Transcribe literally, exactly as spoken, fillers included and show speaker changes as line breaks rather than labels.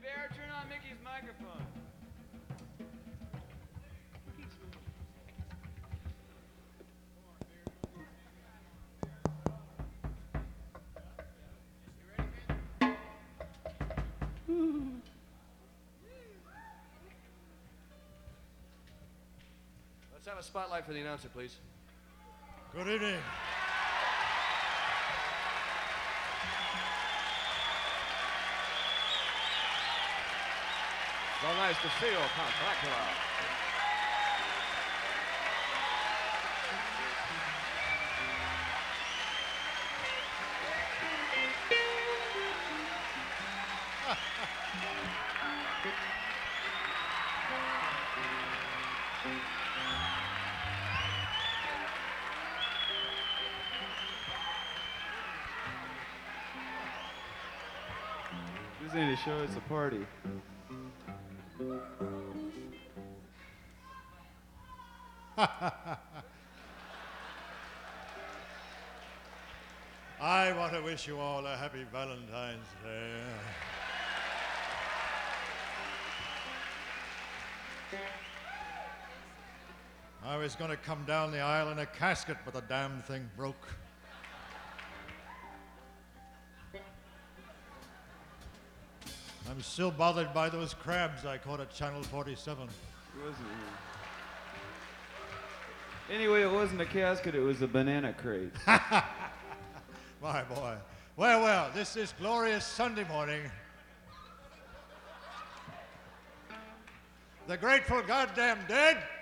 Bear, turn on Mickey's microphone.
Let's have a spotlight for the announcer, please.
Good evening.
So nice to see you, Count Dracula.
This ain't a show, it's a party.
I want to wish you all a happy Valentine's Day. I was going to come down the aisle in a casket, but the damn thing broke. I'm still bothered by those crabs I caught at Channel forty-seven.
It wasn't. Anyway, it wasn't a casket, it was a banana crate.
My boy. Well, well, this is glorious Sunday morning. The Grateful Goddamn Dead